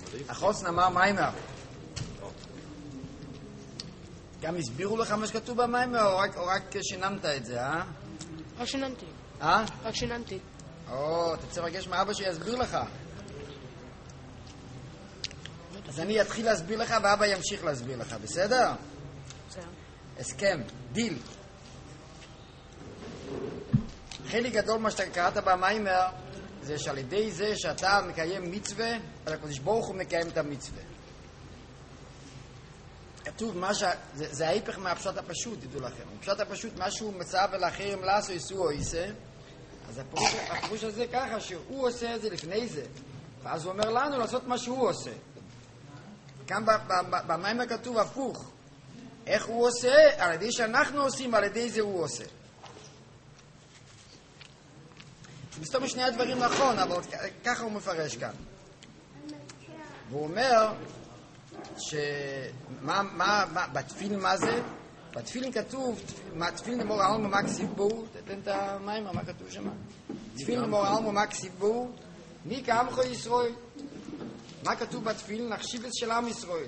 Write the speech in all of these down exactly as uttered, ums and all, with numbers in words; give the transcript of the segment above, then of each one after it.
החוסן אמר מיימר. גם הסבירו לך מה שכתוב במיימר, או רק, או רק שינמת את זה, אה? רק שיננתי. אה? רק שיננתי. או, אתה צריך לבקש מאבא שיסביר לך. אז אני אתחיל להסביר לך ואבא ימשיך להסביר לך, בסדר? בסדר. הסכם, דיל. חלק גדול מה שאתה קראת במיימר זה שעל ידי זה שאתה מקיים מצווה, אז הקדוש ברוך הוא מקיים את המצווה. כתוב מה ש... זה, זה ההיפך מהפשט הפשוט, תדעו לכם. הפשט הפשוט, מה שהוא מצא ולאחרים לעשו יסו או יישא, אז הפירוש, הפירוש הזה ככה שהוא עושה את זה לפני זה, ואז הוא אומר לנו לעשות מה שהוא עושה. כאן במיימר כתוב הפוך. איך הוא עושה? על ידי שאנחנו עושים, על ידי זה הוא עושה. מסתום שני הדברים נכון, אבל ככה הוא מפרש כאן. והוא אומר שמה, מה, מה, בתפילין מה זה? בתפילין כתוב, תפילין אמור העלמא מה כסיב בו, תתן את המיימר, מה כתוב שם? תפילין אמור העלמא מה כסיב בו, מי כעמך ישראל? מה כתוב בתפילין? החשיבות של עם ישראל.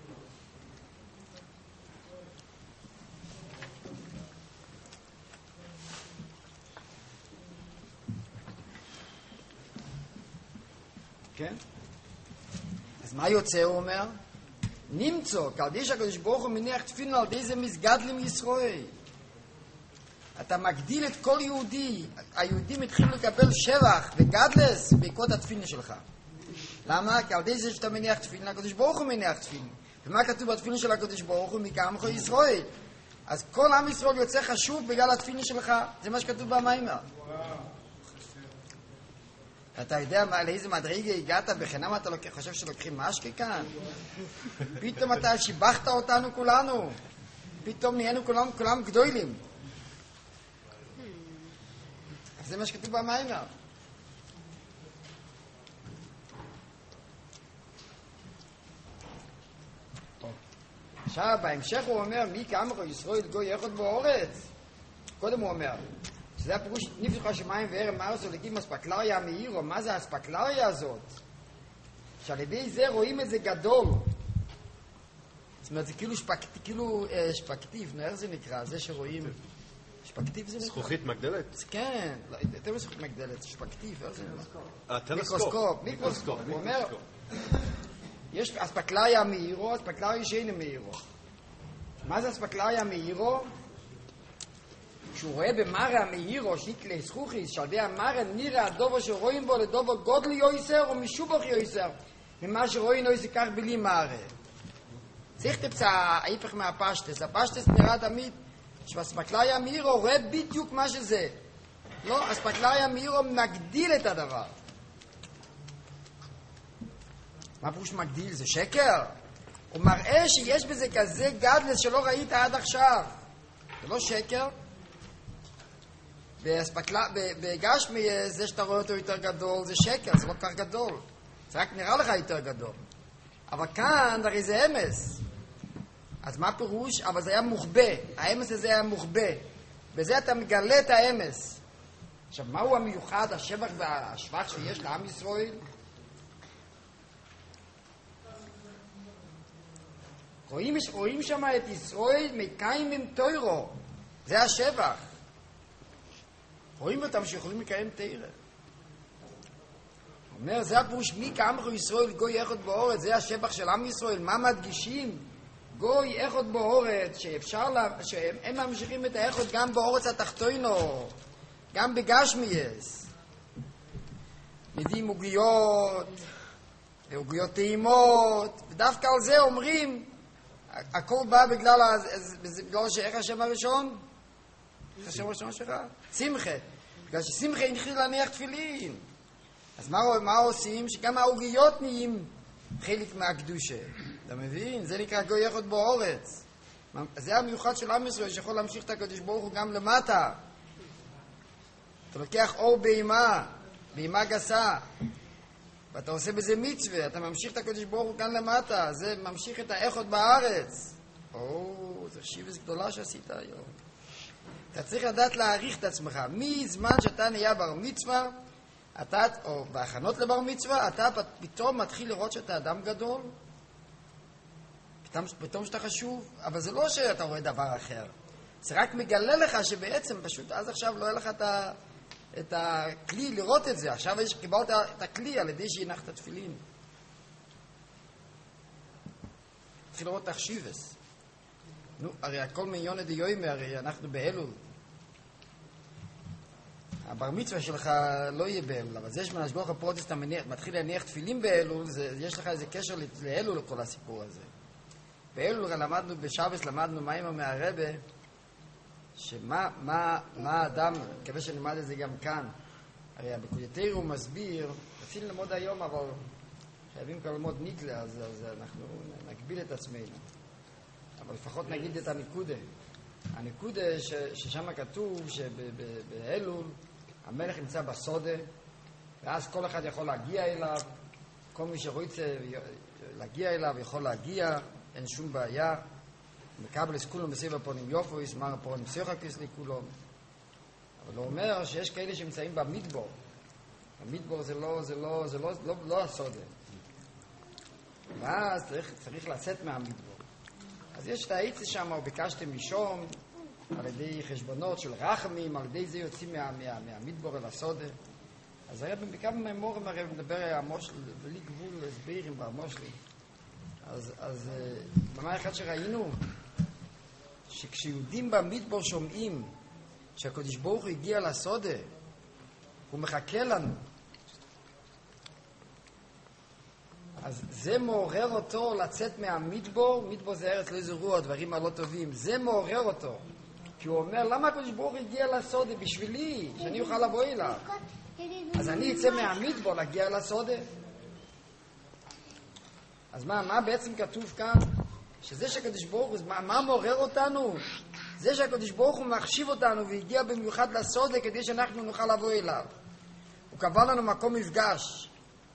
כן? אז מה יוצא, הוא אומר? נמצא, כדי שהקדוש ברוך הוא מניח תפילין על ידי זה מסגדלים ישראל. אתה מגדיל את כל יהודי. היהודים התחילו לקבל שבח וגדלס בעקבות התפילין שלך. למה? כי על ידי זה שאתה מניח תפילין, הקדוש ברוך הוא מניח תפילין. ומה כתוב בתפילין של הקדוש ברוך הוא? מכעמך ישראל. אז כל עם ישראל יוצא חשוב בגלל התפילין שלך. זה מה שכתוב במיימר. אתה יודע מה, לאיזה מדרגה הגעת, בחינם אתה לוקח, חושב שלוקחים משקה כאן? פתאום אתה שיבחת אותנו כולנו. פתאום נהיינו כולם, כולם גדולים. זה מה שכתוב במיימר. עכשיו, בהמשך הוא אומר, מי כעמך ישראל גוי אחד בארץ? קודם הוא אומר, שזה הפירוש, נפתח השמיים וערם הארץ ולקים אספקלריה מאירו. מה זה האספקלריה הזאת? שעל ידי זה רואים את זה גדול. זאת אומרת, זה כאילו שפקטיב, כאילו אה, שפקטיב, איך זה נקרא? זה שרואים... שפקטיב זה נקרא? זכוכית מגדלת? כן, לא, יותר מזכוכית מגדלת, שפקטיב, איך זה נקרא? אה, טלסקופ. מיקרוסקופ, מיקרוסקופ. הוא אומר, יש אספקלריה מאירו, אספקלריה שאינה מאירו. מה זה אספקלריה מאירו? כשהוא רואה במראה המאירו, שיקלי זכוכיס, שעל ידי המראה נראה הדובר שרואים בו לדובר גודל יויסר או משובח יויסר, ממה שרואים יויסר כך בלי מראה. צריך תפצע ההפך מהפשטס. הפשטס נראה תמיד שבאספקלריה מאירו רואה בדיוק מה שזה. לא, אספקלריה מאירו מגדיל את הדבר. מה פירוש מגדיל? זה שקר? הוא מראה שיש בזה כזה גדלס שלא ראית עד עכשיו. זה לא שקר? בגשמי זה שאתה רואה אותו יותר גדול זה שקר, זה לא כך גדול, זה רק נראה לך יותר גדול, אבל כאן הרי זה אמס. אז מה פירוש? אבל זה היה מוחבא, האמס הזה היה מוחבא, בזה אתה מגלה את האמס. עכשיו מהו המיוחד, השבח והשבח שיש לעם ישראל? רואים, רואים שם את ישראל מקיים עם תוירו, זה השבח. רואים אותם שיכולים לקיים תירה. הוא אומר, זה הפירוש מי כעמך ישראל גוי אחד באורץ, זה השבח של עם ישראל. מה מדגישים? גוי אחד באורץ, שאפשר לה, שהם ממשיכים את האחד גם באורץ התחתונו, גם בגשמייס. מביאים עוגיות, ועוגיות טעימות, ודווקא על זה אומרים, הכל בא בגלל, בגלל שאיך השם הראשון? איך השם הראשון שלך? שמחה. בגלל ששמחה הנחיל להניח תפילין. אז מה, מה עושים? שגם העוגיות נהיים חלק מהקדושה. אתה מבין? זה נקרא גוי אחד באורץ. זה המיוחד של עם ישראל, שיכול להמשיך את הקדוש ברוך הוא גם למטה. אתה לוקח אור בהימה, בהימה גסה, ואתה עושה בזה מצווה, אתה ממשיך את הקדוש ברוך הוא כאן למטה, זה ממשיך את האחד בארץ. או, זה חשיבות גדולה שעשית היום. אתה צריך לדעת להעריך את עצמך. מזמן שאתה נהיה בר מצווה, אתה, או בהכנות לבר מצווה, אתה פתאום מתחיל לראות שאתה אדם גדול, פתאום, פתאום שאתה חשוב, אבל זה לא שאתה רואה דבר אחר. זה רק מגלה לך שבעצם פשוט אז עכשיו לא יהיה לך את, ה, את הכלי לראות את זה. עכשיו יש, קיבלת את הכלי על ידי שהנחת תפילין. התחיל לראות תחשיבס. נו, הרי הכל מיונה דיומי, הרי אנחנו באלול. הבר מצווה שלך לא יהיה באלול, אבל זה שמנשגוח הפרוטסטנט מתחיל להניח תפילין באלול, זה, יש לך איזה קשר לאלול לכל הסיפור הזה. באלול למדנו, בשבס למדנו מים מהרבא, שמה מה, מה האדם, מקווה שנלמד את זה גם כאן, הרי בקודתיר הוא מסביר, רצינו ללמוד היום, אבל חייבים כבר ללמוד ניטלה, אז, אז אנחנו נגביל את עצמנו. אבל לפחות נגיד את הנקודה. הנקודה ש, ששם כתוב שבאלול המלך נמצא בסודה, ואז כל אחד יכול להגיע אליו, כל מי שרוצה להגיע אליו יכול להגיע, אין שום בעיה. מקבל את כולם בסביב הפונים יופו, יסמר הפונים שיחקס לכולם. אבל הוא אומר שיש כאלה שנמצאים במדבור. המדבור זה לא, זה לא, זה לא, לא, לא הסודה. ואז צריך, צריך לצאת מהמדבור. אז יש את העצה שם, או ביקשתם משום, על ידי חשבונות של רחמים, על ידי זה יוצאים מה, מה, מהמדבור אל הסודה. אז הרב בכמה ממורים הרב מדבר על המושל, בלי גבול הסבירים במושלים. אז, אז במה אחד שראינו, שכשיהודים במדבור שומעים שהקדוש ברוך הוא הגיע לסודה, הוא מחכה לנו. אז זה מעורר אותו לצאת מהמדבור, מדבור זה ארץ לא יזרוע, הדברים הלא טובים, זה מעורר אותו. כי הוא אומר, למה הקדוש ברוך הוא הגיע לסודה? בשבילי, שאני אוכל לבוא אליו. אז אני אצא מהמדבור להגיע לסודה. אז מה, מה בעצם כתוב כאן? שזה שהקדוש ברוך הוא, מה, מה מעורר אותנו? זה שהקדוש ברוך הוא מחשיב אותנו והגיע במיוחד לסודה כדי שאנחנו נוכל לבוא אליו. הוא קבע לנו מקום מפגש.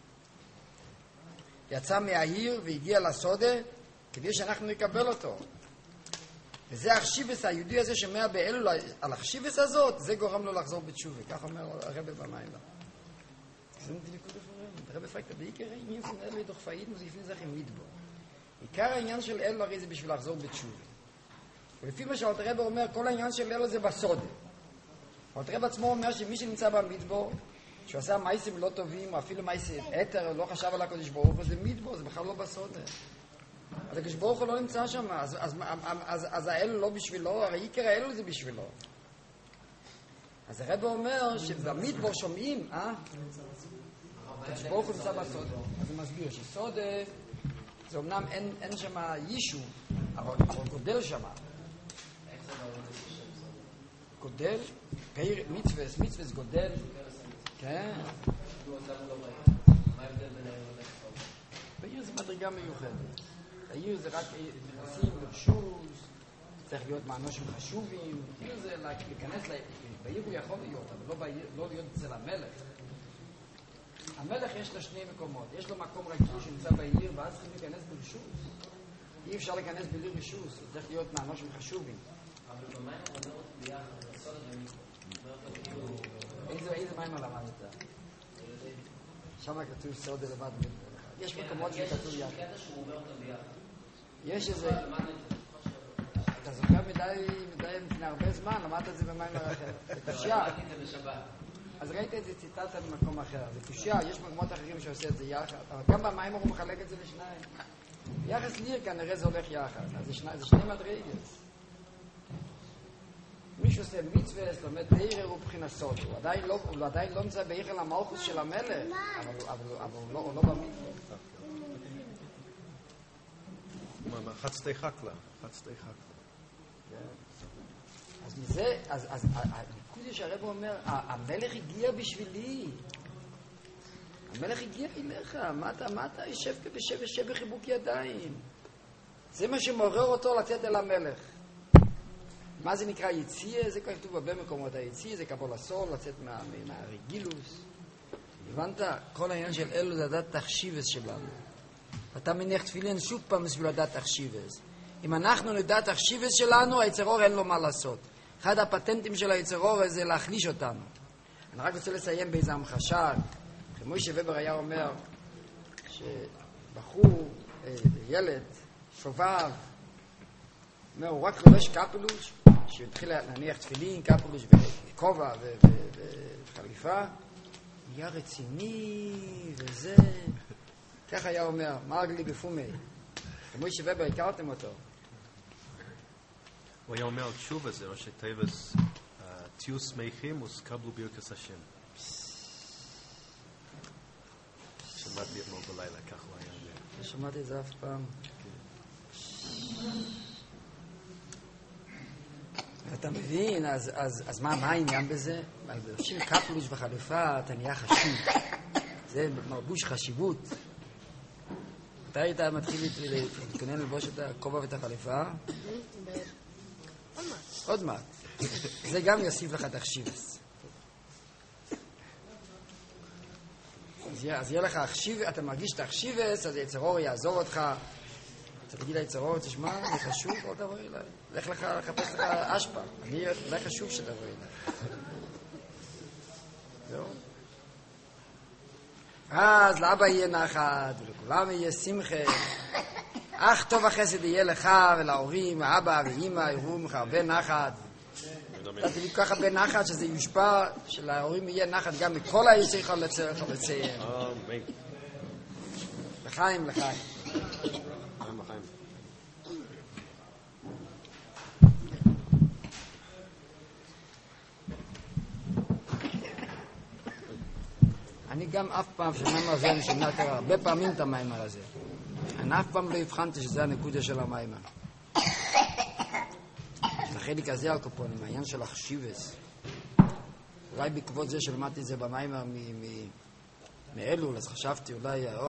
יצא מהעיר והגיע לסודה כדי שאנחנו נקבל אותו. וזה החשיבס, היהודי הזה שמע באלול על החשיבס הזאת, זה גורם לו לחזור בתשובה. כך אומר הרב במים. זה נדליקות הפורם. הרב פרקת, בעיקר העניין של אלול דוח פאיד מוזיפין זכי מדבור. עיקר העניין של אלול הרי זה בשביל לחזור בתשובה. ולפי מה שהרב אומר, כל העניין של אלול זה בסודה. הרב עצמו אומר שמי שנמצא במדבור, שהוא עשה מייסים לא טובים, או אפילו מייסים אתר, לא חשב על הקדוש ברוך הוא, זה מדבור, זה בכלל לא בסודה. אז הקדוש ברוך הוא לא נמצא שם, אז, אז, אז, אז, אז האלול לא בשבילו, הרי עיקר האלול זה בשבילו. אז הרב אומר שבמדבור שומעים, אה? הקדוש ברוך הוא נמצא בסודה. אז הוא מסביר שסודה, זה אמנם אין, אין שם יישו, אבל, אבל גודל שם. גודל, פאיר, מצווס, מצווס גודל. כן. בעיר זה מדרגה מיוחדת. בעיר זה רק נכנסים לרשוס, צריך להיות מאנושים חשובים. בעיר זה להיכנס, בעיר הוא יכול להיות, אבל לא, בעיר, לא להיות אצל המלך. המלך יש לו שני מקומות. יש לו מקום רגיל שנמצא בעיר, ואז צריכים להיכנס ברשוס. אי אפשר להיכנס בלי רשוס, צריך להיות מאנושים חשובים. אבל במים המדעות ביחד, הסוד הדמי. איזה, איזה מים למדת? שם כתוב סוד לבד. יש מקומות שכתוב יחד. קטע שהוא אומר אותם ביחד. יש איזה... אתה זוכר מדי, מדי לפני הרבה זמן, למדת את זה במים אחר. זה קושייה. אז ראית את זה ציטטת במקום אחר. זה קושייה, יש מקומות אחרים שעושה את זה יחד. אבל גם במים הוא מחלק את זה לשניים. יחס ליר כנראה זה הולך יחד. אז זה שני, זה שני מדרגות. מי שעושה מצווה, זאת אומרת, תאיר הוא בחינת סוד. הוא עדיין לא, הוא עדיין לא נמצא בהיכל המלכות של המלך, אבל, אבל, אבל הוא לא, הוא לא במצווה. חצתי חקלה, חצתי חקלה. אז מזה, אז, אז, הנקודה שהרב אומר, המלך הגיע בשבילי. המלך הגיע אליך, מה אתה, מה אתה יושב בשב, יושב בחיבוק ידיים. זה מה שמעורר אותו לצאת אל המלך. מה זה נקרא יציאה? זה כתוב הרבה מקומות. היציאה זה קבול הסול, לצאת מה, מהרגילוס. הבנת? כל העניין של אלו זה לדעת תחשיבס שלנו. אתה מניח תפילין שוב פעם בשביל לדעת תחשיבס. אם אנחנו נדע תחשיבס שלנו, היצרור אין לו מה לעשות. אחד הפטנטים של היצרור זה להחליש אותנו. אני רק רוצה לסיים באיזה המחשה. מוישה ובר היה אומר שבחור, ילד, שובב, אומר, הוא רק לובש קפלוש, שהתחיל להניח תפילין, קפלוש וכובע וחליפה, נהיה רציני וזה. כך היה אומר, מרגלי בפומי. מוישה ובר, הכרתם אותו. הוא היה אומר תשובה זה, ראשי תיבס, תהיו שמחים וסקבלו ברכת השם. שמעתי אתמול בלילה, כך הוא היה אומר. לא שמעתי את זה אף פעם. אתה מבין, אז, אז, אז מה, מה העניין בזה? לובשים קפלוש וחליפה, אתה נהיה חשוב. זה מרבוש חשיבות. אתה היית מתחיל להתכונן ללבוש את הכובע ואת החליפה? עוד מעט. עוד מעט. זה גם יוסיף לך תחשיבס. אז יהיה, אז יהיה לך תחשיב, אתה מרגיש תחשיבס, אז יצר אור יעזור אותך. אתה תגיד ליצר אור, תשמע, זה חשוב, בוא תבוא אליי. לך לך לחפש לך אשפה. אני, זה חשוב שתבוא אליי. זהו. אז לאבא יהיה נחת, ולכולם יהיה שמחה. אך טוב החסד יהיה לך ולהורים, האבא ואמא, יראו ממך הרבה נחת. אתה תביא ככה הרבה נחת, שזה יושפע, שלהורים יהיה נחת גם מכל היצריך לצריך לציין. אמן. לחיים, לחיים. לחיים, לחיים. אני גם אף פעם, שמאמר הזה, אני שומע יותר הרבה פעמים את המאמר הזה. אני אף פעם לא הבחנתי שזה הנקודה של המאמר. החלק הזה הקופונים, העניין של החשיבס. אולי בעקבות זה שלמדתי את זה במאמר מאלול, אז חשבתי אולי...